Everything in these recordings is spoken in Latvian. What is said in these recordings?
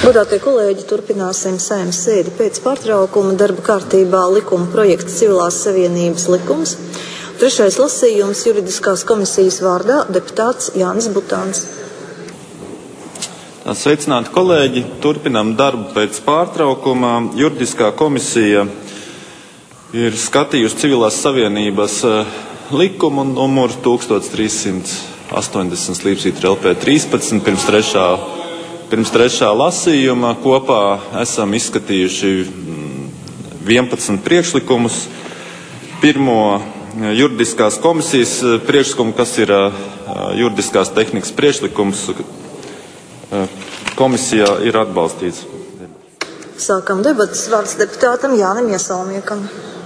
Godātie kolēģi, turpināsim Saeimas sēdi pēc pārtraukuma. Darba kārtībā likuma projekts Civilās savienības likums. Trešais lasījums juridiskās komisijas vārdā deputāts Jānis Butāns. Sveicināti kolēģi, turpinām darbu pēc pārtraukuma. Juridiskā komisija ir skatījusi Civilās savienības likumu numuru 1380 līpsvītra LP 13 pirms trešā lasījuma. Kopā esam izskatījuši 11 priekšlikumus. Pirmo juridiskās komisijas priekšlikumu, kas ir juridiskās tehnikas priekšlikums, komisijā ir atbalstīts. Sākam debatas. Vārds deputātam Jānim Iesalniekam.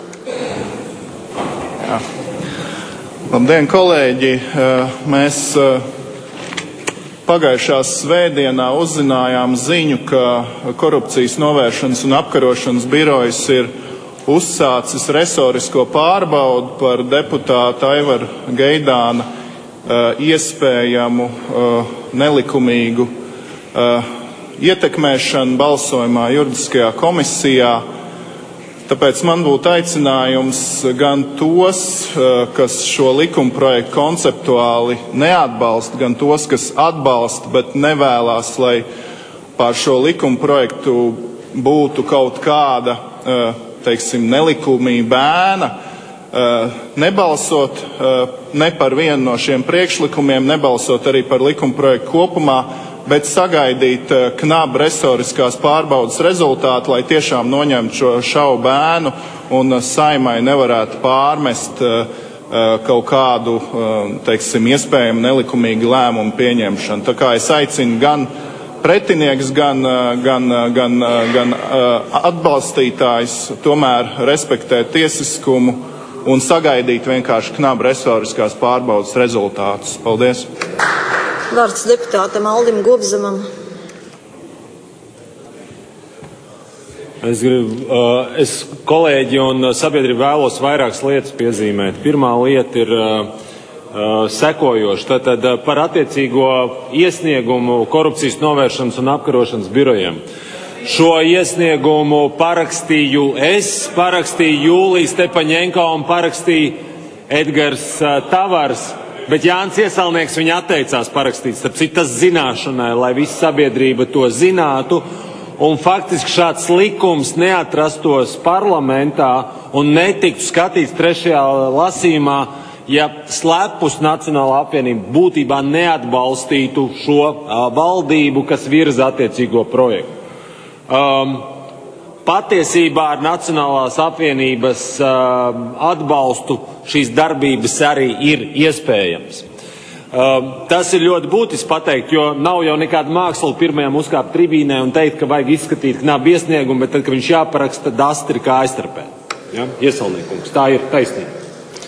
Labdien, kolēģi! Mēs pagājušā svētdienā uzzinājām ziņu, ka Korupcijas novēršanas un apkarošanas birojas ir uzsācis resorisko pārbaudu par deputāta Aivara Geidāna iespējamu nelikumīgu ietekmēšanu balsojumā juridiskajā komisijā. Tāpēc man būtu aicinājums gan tos, kas šo likumprojektu konceptuāli neatbalsta, gan tos, kas atbalsta, bet nevēlās, lai pār šo likumprojektu būtu kaut kāda, nelikumība ēna, nebalsot ne par vienu no šiem priekšlikumiem, nebalsot arī par likumprojektu kopumā, bet sagaidīt knabu resoriskās pārbaudas rezultātu, lai tiešām noņemtu šo šaubu ēnu un Saeimai nevarētu pārmest kaut kādu, iespējamu nelikumīgu lēmumu pieņemšanu. Tā kā es aicinu gan pretinieks, gan atbalstītājs tomēr respektēt tiesiskumu un sagaidīt vienkārši knabu resoriskās pārbaudas rezultātus. Paldies! Vārds deputātam Aldim Gobzemam. Es kolēģi un sabiedrību vēlos vairākas lietas piezīmēt. Pirmā lieta ir sekojoša. Tātad par attiecīgo iesniegumu Korupcijas novēršanas un apkarošanas birojiem. Šo iesniegumu parakstīju es, parakstīju Jūlija Stepaņenko un parakstīja Edgars Tavars. Bet Jānis Iesalnieks viņa atteicās parakstīt, starp citu tas zināšanai, lai visa sabiedrība to zinātu, un faktiski šāds likums neatrastos parlamentā un netiktu skatīts trešajā lasījumā, ja slepus Nacionālā apvienība būtībā neatbalstītu šo valdību, kas virza attiecīgo projektu. Patiesībā ar Nacionālās apvienības atbalstu šīs darbības arī ir iespējams. Tas ir ļoti būtiski pateikt, jo nav jau nekāda māksla pirmajam uzkāpt tribīnē un teikt, ka vajag izskatīt knabu iesniegumu, bet tad, kad viņš jāparaksta, tad astri kā aiztarpē. Ja? Iesalniekums, tā ir taisnība.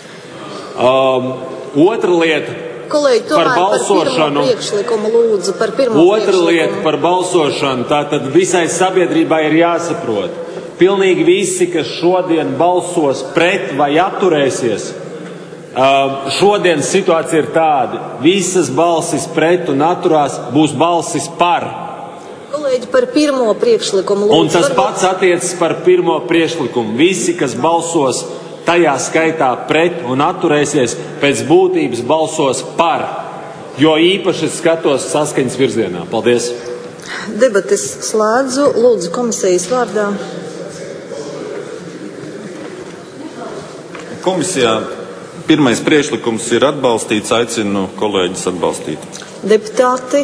Otra lieta. Kolēģi, par balsošanu. Otra lieta par balsošanu. Tātad visai sabiedrībai ir jāsaprot. Pilnīgi visi, kas šodien balsos pret vai atturēsies, šodien situācija ir tāda. Visas balsis pret un atturās būs balsis par. Kolēģi, par pirmo priekšlikumu. Un tas pats attiecas par pirmo priekšlikumu. Visi, kas balsos tajā skaitā pret un atturēsies, pēc būtības balsos par, jo īpaši skatos saskaņas virzienā. Paldies! Debates slēdzu. Lūdzu komisijas vārdā. Komisijā pirmais priekšlikums ir atbalstīts, aicinu kolēģis atbalstīt. Deputāti,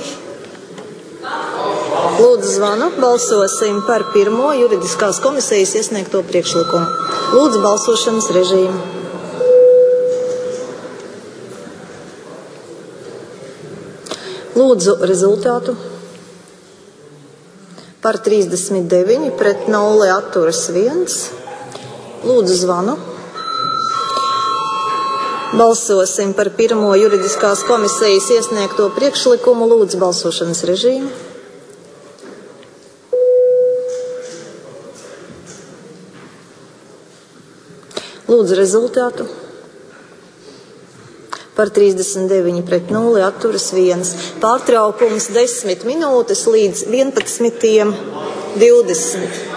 lūdzu zvanu, balsosim par pirmo juridiskās komisijas iesniegto priekšlikumu. Lūdzu balsošanas režīmu. Lūdzu rezultātu. Par 39, pret 0 atturas 1. Lūdzu zvanu. Balsosim par pirmo juridiskās komisijas iesniegto priekšlikumu. Lūdzu balsošanas režīmu. Lūdzu rezultātu. Par 39-0 atturas 1. Pārtraukums 10 minūtes līdz 11:20.